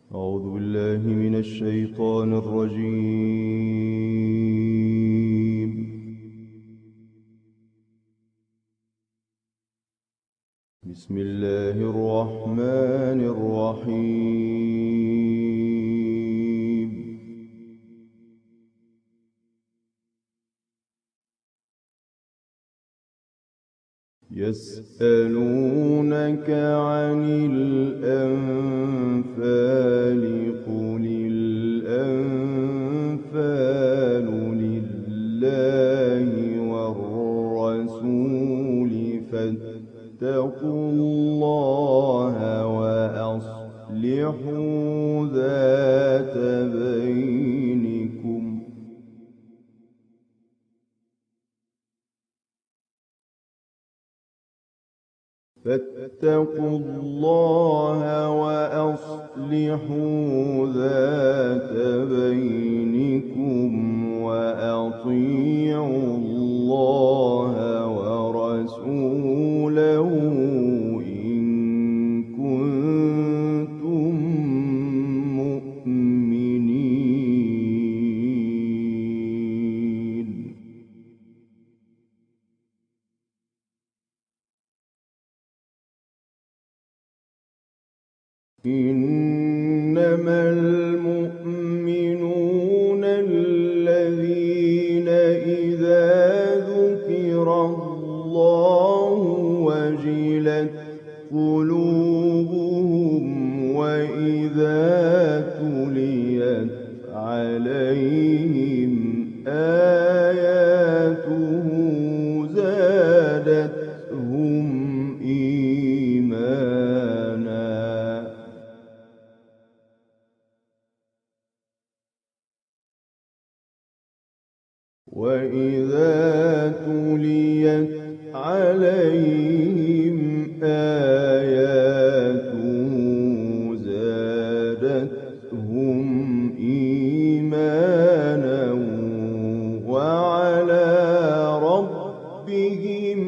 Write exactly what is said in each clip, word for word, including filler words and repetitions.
أعوذ بالله من الشيطان الرجيم. بسم الله الرحمن الرحيم. يسألونك عن الأنفال قل الأنفال لله والرسول فاتقوا الله وأصلحوا ذات بينكم فاتقوا الله وأصلحوا ذات بينكم وأطيعوا الله ورسوله إن كنتم مؤمنين. إنما المؤمنون الذين إذا ذكر الله وجلت قلوبهم وإذا تليت عليهم آياته زادتهم إيمانا وإذا تليت عليهم آياته زادتهم إيمانا وعلى ربهم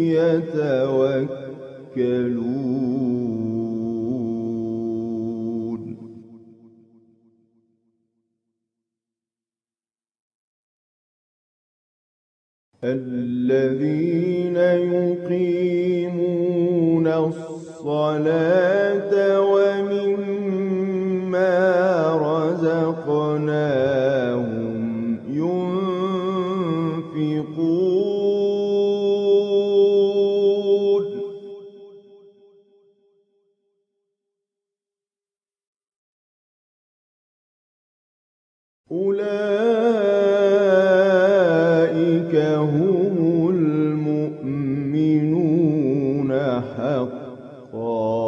يتوكلون. الذين يقيمون الصلاة ومما رزقناهم ينفقون أولئك هم المؤمنون حقا.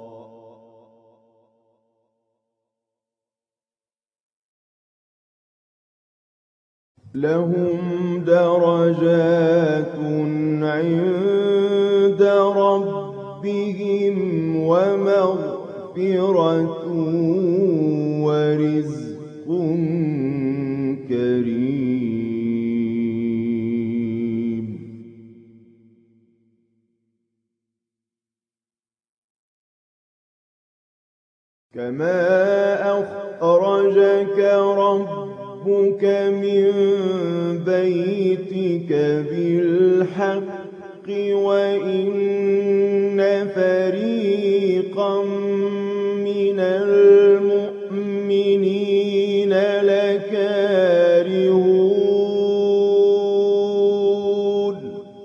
لهم درجات عند ربهم ومغفرة ورزق كريم. كما أخرجك ربك من بيتك بالحق وإن فريقا من المؤمنين لكارهون.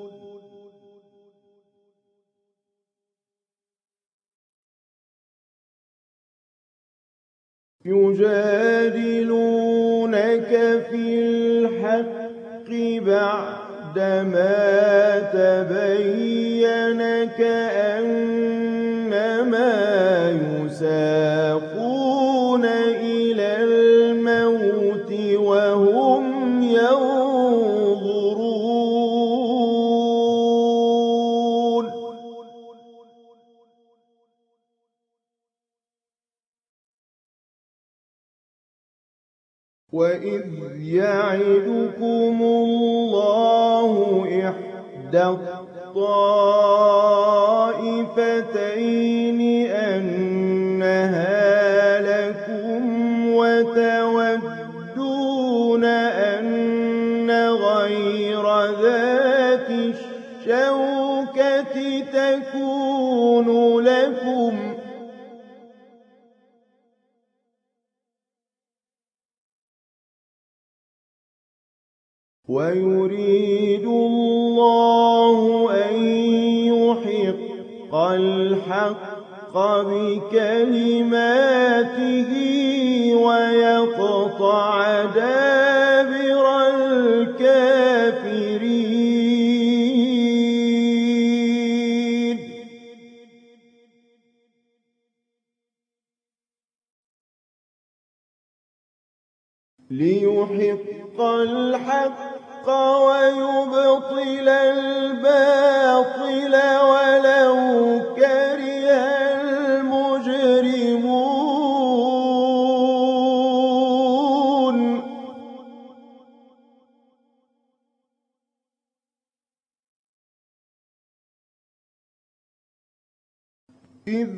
يجادلونك في الحق بعدما تبين كأنما يساقون إلى الموت وهم ينظرون. وإذ يعدكم الله إحدى الطائفتين أنها لكم لكم وتودون أن غير ذات الشوكة تكون لكم ويريد الله أن يحق الحق بكلماته ويقطع دابر الكافرين ليحق الحق ويبطل الباطل ولو كره المجرمون إذ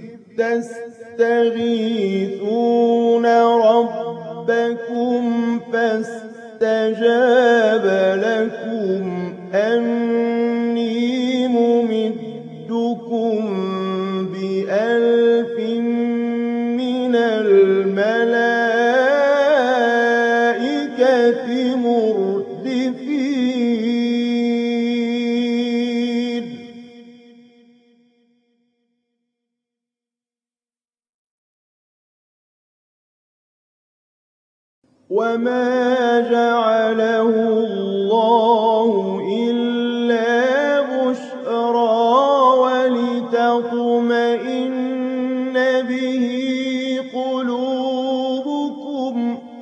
تستغيثون ربكم فاستجاب لكم أني ممدكم بألف من الملائكة مردفين وما جعله الله إلا بشرى ولتطمئن به قلوبكم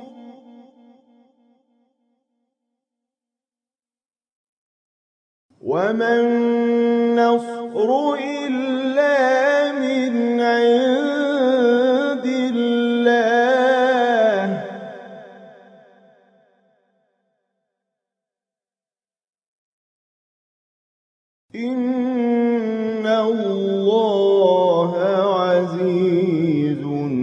وما النصر إلا من عند الله إن الله عزيز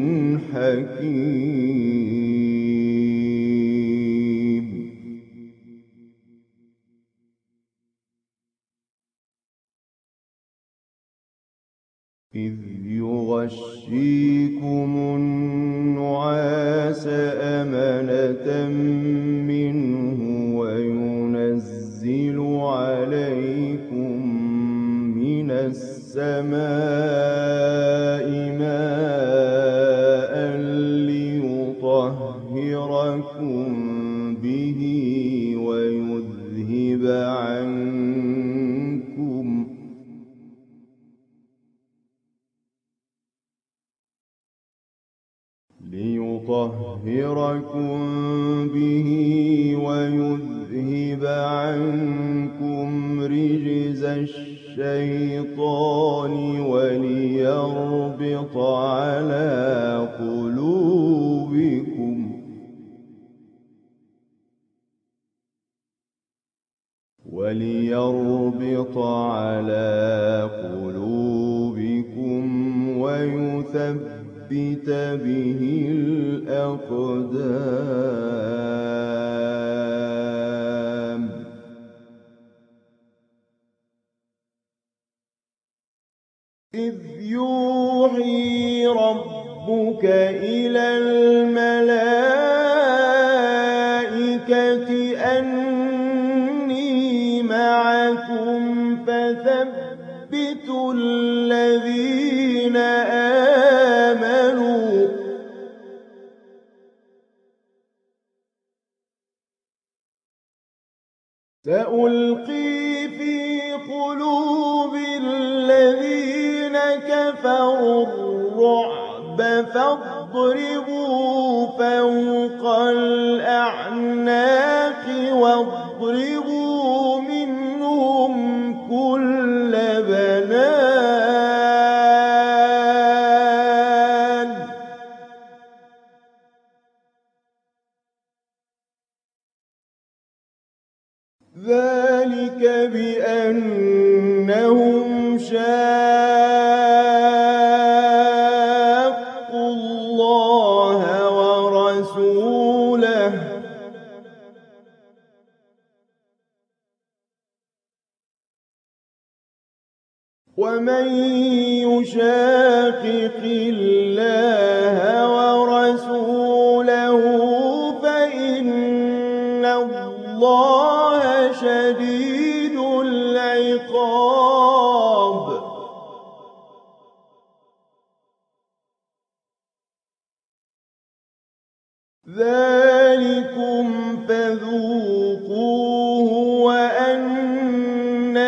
حكيم إذ يغشيكم النعاس أمنة منه وينزل عليكم من السماء ماء ليطهركم به ويذهب عنكم ليطهركم به ويذهب عنكم رجز الشيطان وليربط على قلوبكم وليربط على قلوبكم ويثبت به الأقدام إذ يوحي ربك إلى الملائكة أني معكم فثبتوا الذين آمنوا سألقي في قلوب الذين كفروا الرعب فاضربوا فوق الأعناق واضربوا منهم كل بنان ذلك بأنهم شاقوا الله ومن يشاقق الله ورسوله فإن الله شديد العقاب. ذلكم فذوقوه وأن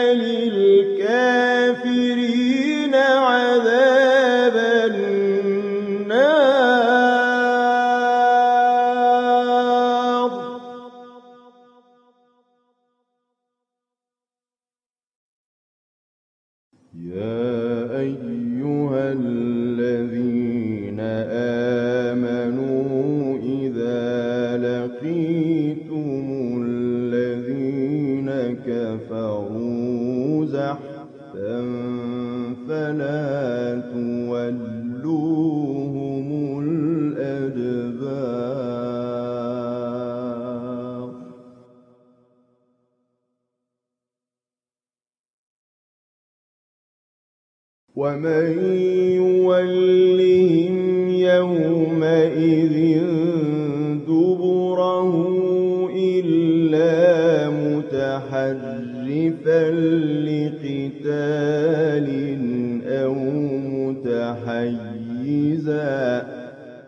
للكافرين عذاب النار. يا أيها الذين آمنوا إذا لقيتم الذين كفروا زحفا فلا تولوهم الأدبار. ومن يولهم يومئذ دبره إلا متحرفا لقتال أو متحيزا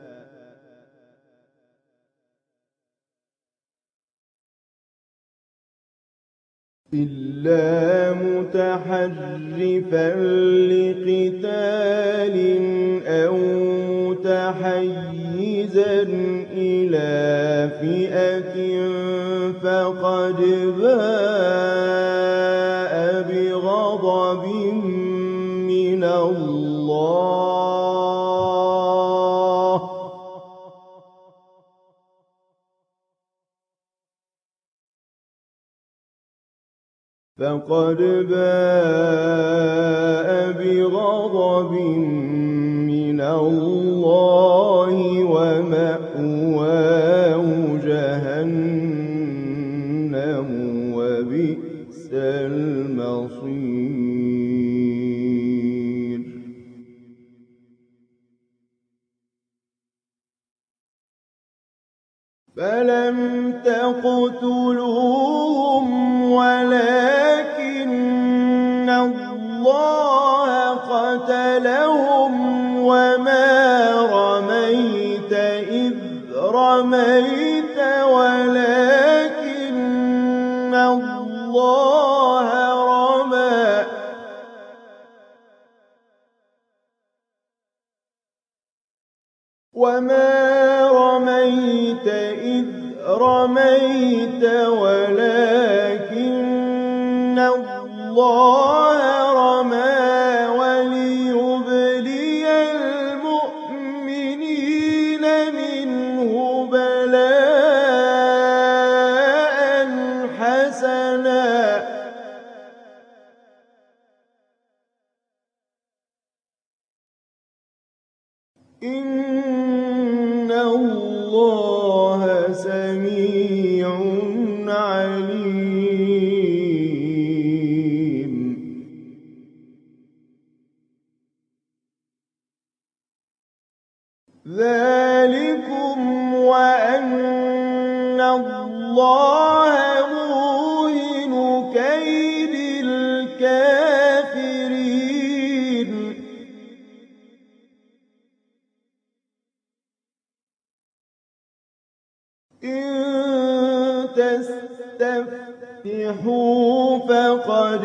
إلا متحرفا لقتال أو متحيزا إلى فئة فقد باء بغضب من الله فقد باء بغضب من الله ومأواه جهنم وبئس المصير. فلم تقتلوهم ولكن الله قتلهم وما رميت إذ رميت ولكن الله رمى وما رميت إذ رميت ولكن الله رمى وليبلي المؤمنين منه بلاء حسنا إن الله سميع عليم. ذلكم وأن الله موهن كيد الكافرين. إن تستفتحوا فقد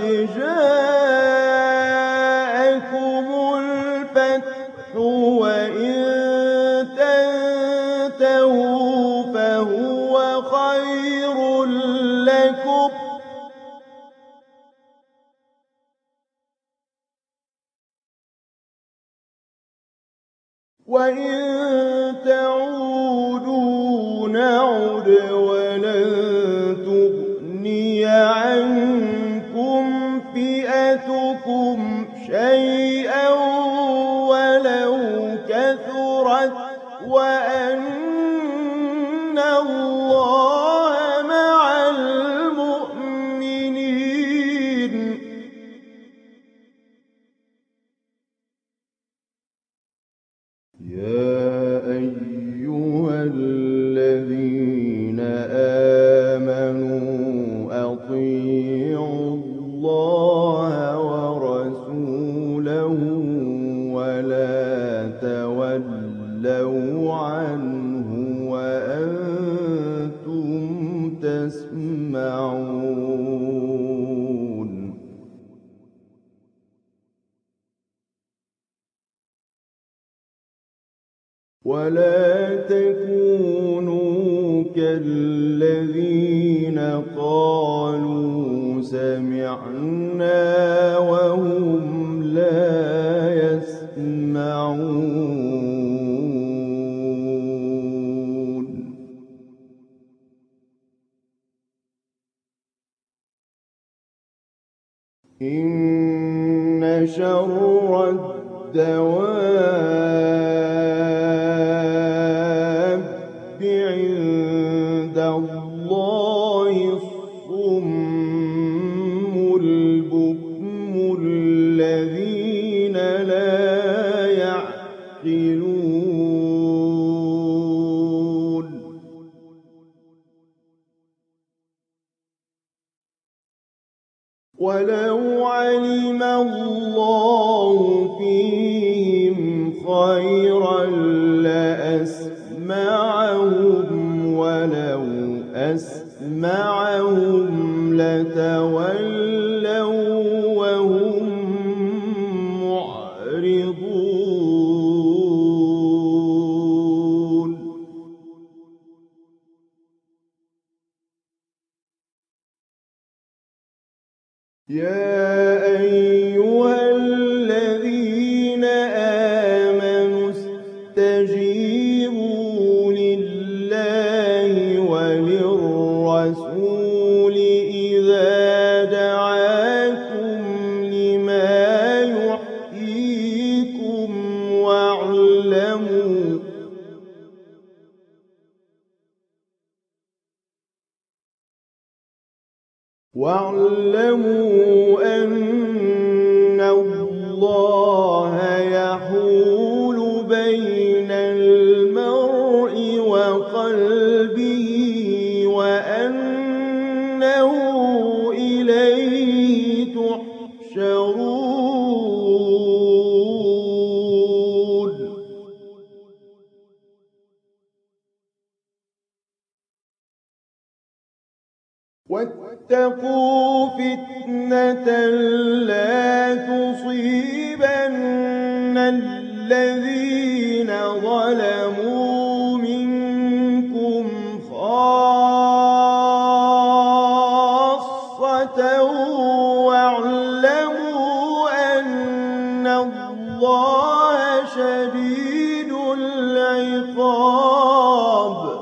جاءكم الفتح وإن تنتهوا فهو خير لكم وإن تعودوا نعد ولن تغني عنكم فئتكم شيئا ولو كثرت وأن الله مع المؤمنين. يا أيها الذين آمنوا أطيعوا الله ورسوله ولا تولوا عنه وأنتم تسمعون. ولا تكونوا كالذين قالوا سمعنا وهم لا يسمعون. إن شر الدواب عند الله الصم البكم الذين لا يعقلون. ولو علم الله فيهم خيرا لأسمعهم ولو أسمعهم لتولوا وهم معرضون. يا أيها الذين آمنوا استجيبوا لله وللرسول إذا دعاكم لما يحييكم واعلموا واعلموا أن الله يحول بين المرء وقلبه وأنه إليه تحشرون. واتقوا فتنة لا تصيبن الذين ظلموا منكم خاصة واعلموا أن الله شديد العقاب.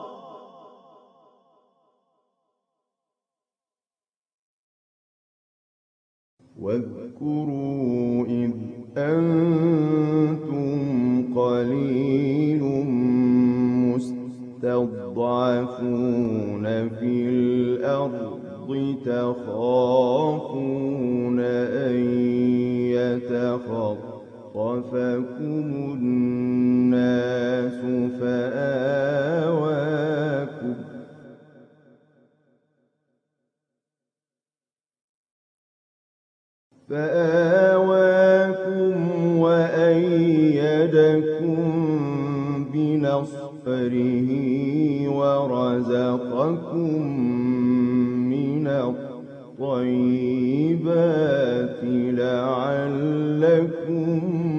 واذكروا إذ أنتم قليل مستضعفون في الأرض تخافون أن يتخطفكم الناس فآواكم فآواكم وأيدكم بنصره ورزقكم من الطيبات لعلكم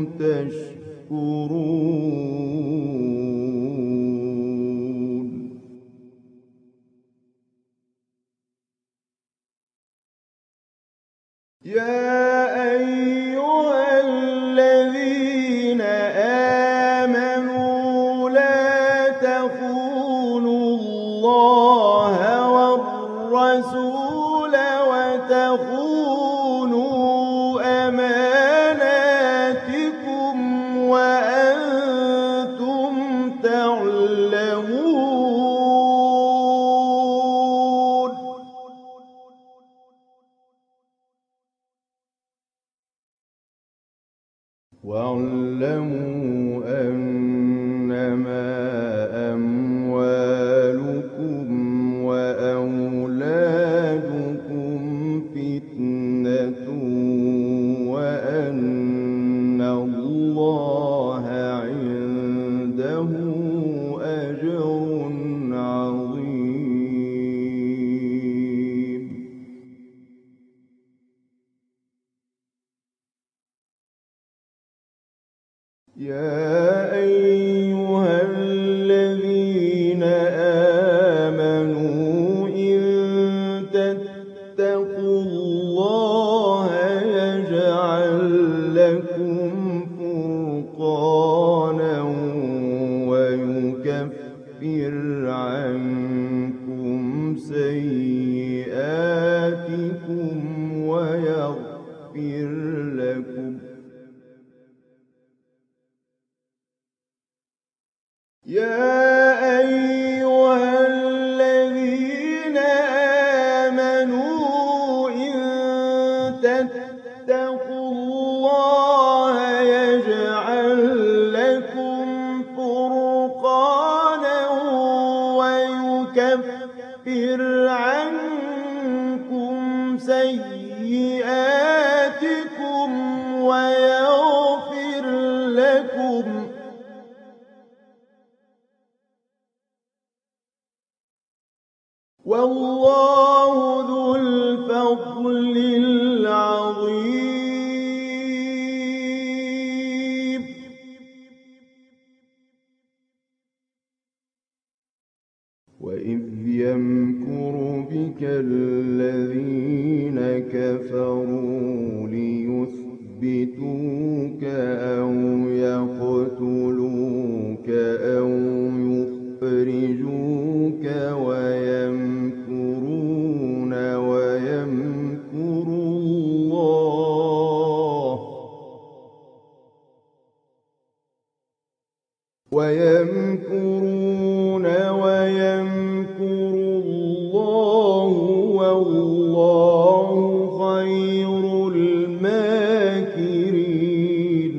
تشكرون. يا أيها الذين آمنوا لا تخونوا الله والرسول وتخونوا أماناتكم وأنتم تعلمون. عنكم سيئاتكم ويغفر لكم. يا أيها الذين آمنوا إن تتقوا الله يجعل لكم فرقانا ويكفر عنكم سيئاتكم ويغفر لكم. والله ذو الفضل العظيم. وإذ يمكر بك الذين كفروا ليثبتوك أو يقتلوك أو يخرجوك ويمكرون ويمكر الله ويمكرون ويمكر الله والله خير الماكرين.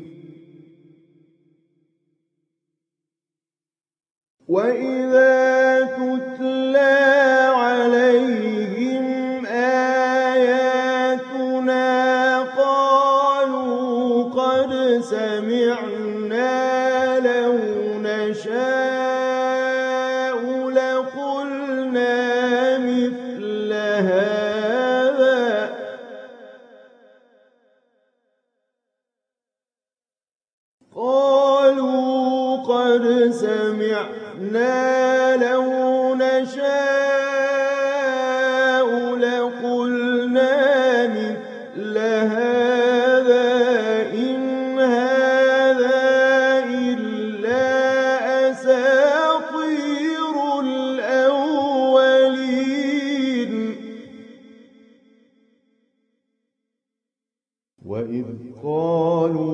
وإذا تتلى عليهم آياتنا قالوا قد سمعنا لو نشاء لقلنا مثل هذا قالوا قد سمعنا لو نشاء لقلنا مثل هذا إن هذا إلا أساطير الأولين. وإذ قالوا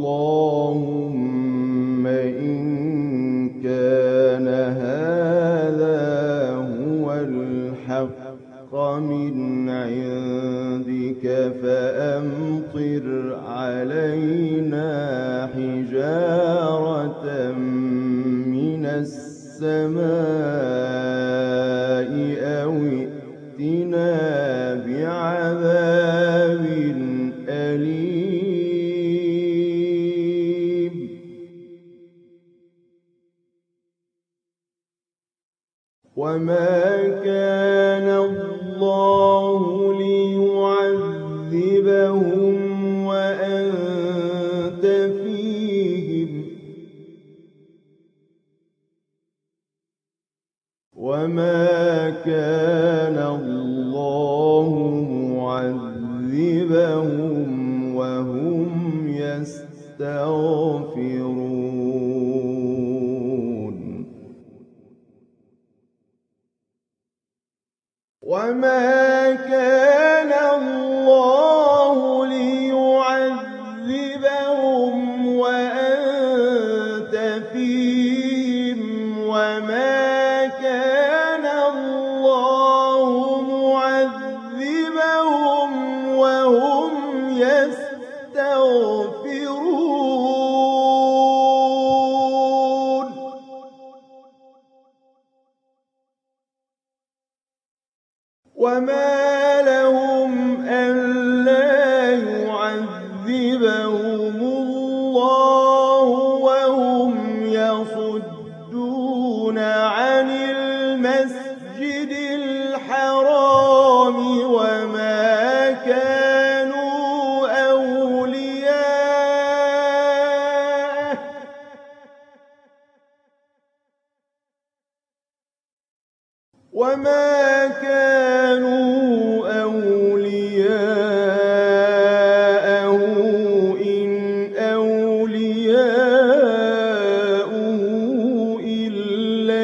اللهم إن كان هذا هو الحق من عندك فأمطر علينا حجارة من السماء أو ائتنا بعذاب أليم. وما كان الله ليعذبهم وأنت فيهم وما كان الله معذبهم وهم يستغفرون. وما كان الله ليعذبهم وأنت فيهم وما كان الله معذبهم وهم يستغفرون. وما لهم ألا يعذبهم الله وهم يصدون عن المسجد الحرام وما كانوا أولياءه وما كانوا أولياءه إن أولياؤه إلا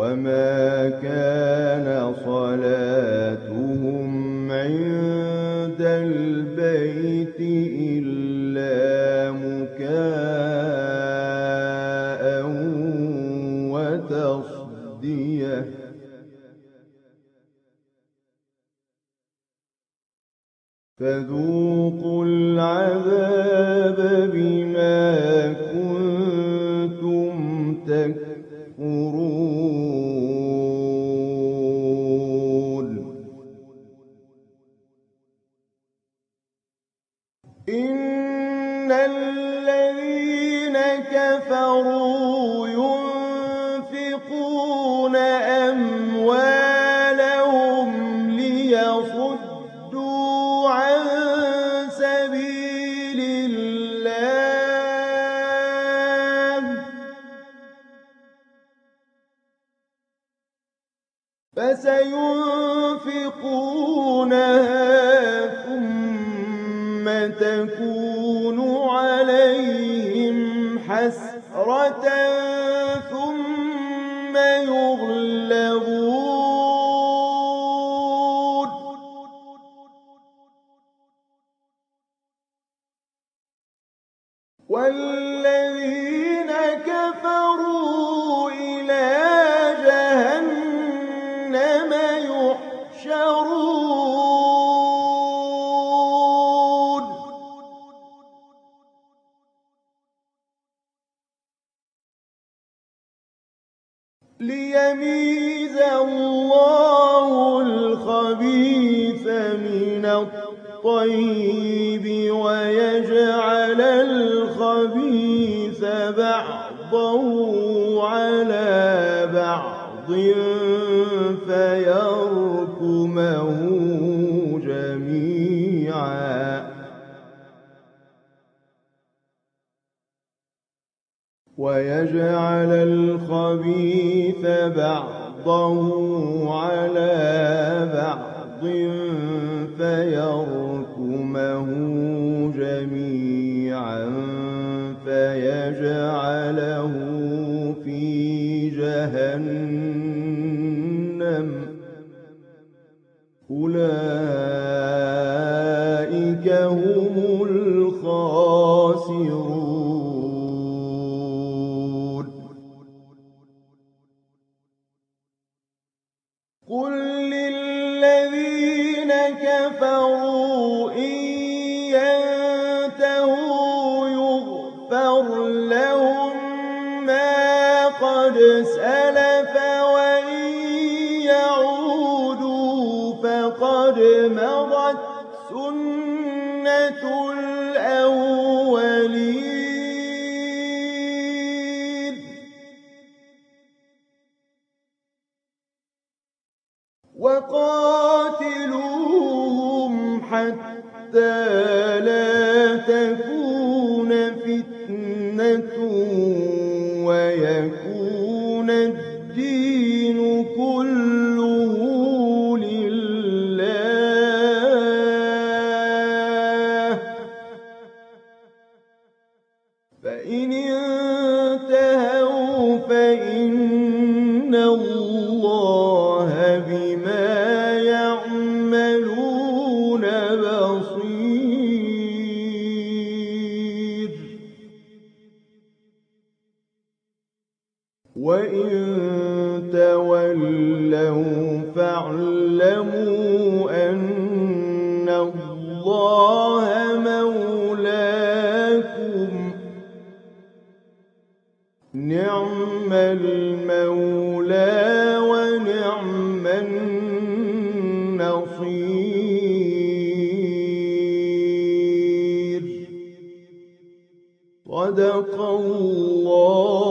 وما كان صلاتهم عند البيت إلا مكاء وتصدية فذوقوا العذاب بما كنتم تكفرون إن الذين كفروا ينفقون أموالهم ليصدوا عن سبيل الله فسينفقونها ثم تكون عليهم حسرة ثم يغلبون والذين كفروا إلى جهنم يحشرون ليميز الله الخبيث من الطيب ويجعل الخبيث بعضه على بعض فيركمه جميعا ويجعل الخبيث بعضه على بعض فيركمه جميعا فيجعله في جهنم أولئك هم الخاسرون قل للذين كفروا إن ينتهوا يغفر لهم ما قد سلف وإن يعودوا فقد مضت سنة الأولين وقاتلوهم حتى لا تكون فتنة ويكون الدين كله لله فإن انتهوا فإن الله بما يعملون بصير وإن تولوا فاعلموا أن الله مولاكم نعم المولى ونعم النصير صدق الله